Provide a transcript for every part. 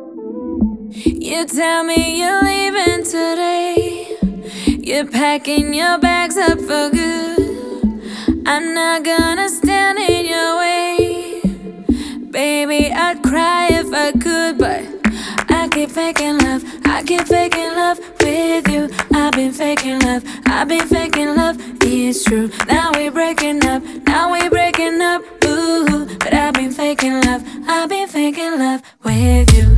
You tell me you're leaving today. You're packing your bags up for good. I'm not gonna stand in your way. Baby, I'd cry if I could, but I keep faking love. I keep faking love with you. I've been faking love. I've been faking love. It's true. Now we're breaking up. Now we're breaking up. Ooh, but I've been faking love. I've been faking love with you.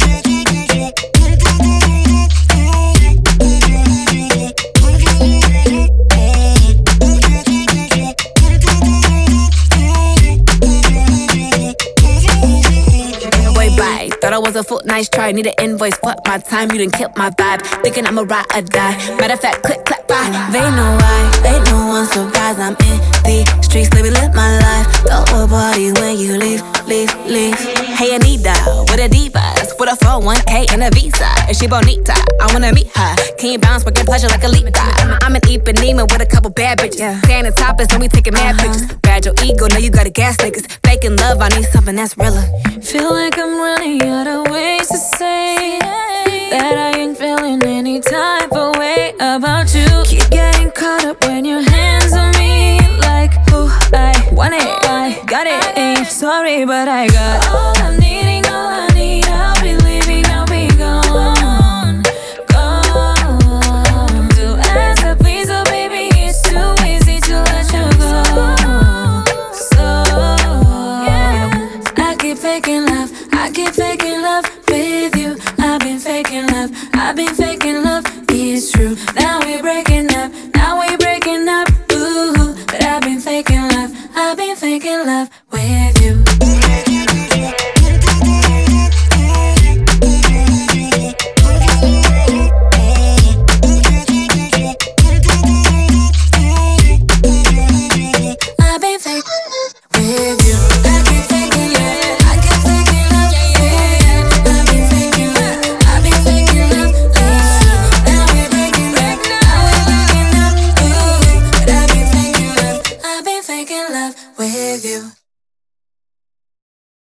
Thought I was a fool, nice try. Need an invoice, fuck my time, you done killed my vibe. Thinking I'ma ride or die. Matter of fact, click, clap, bye. They know why, ain't no one surprised. I'm in the streets, let me live my life. Throw a party when you leave. Hey Anita, with a divas, with a 401k and a visa. Is she bonita? I wanna meet her. Can you bounce, working pleasure like a leap? I'm an Ipanema with a couple bad bitches. Standing topless, then we taking mad pictures. Bad your ego, know you gotta gas niggas. Faking love, I need something that's realer. Feel like I'm running out of ways to say that I ain't feeling any type of way about you. Keep getting caught up when your hands on me. Like, oh, I want it, I got it. Ain't sorry, but I got all I'm needing, all I need. I'll be leaving, I'll be gone, gone. Do as I please, oh baby, it's too easy to let you go. So, yeah, I keep faking love. I keep faking love with you. I've been faking love. I've been faking love. It's true. Now we're breaking up. Now we're breaking up. Ooh, but I've been faking love. I've been faking love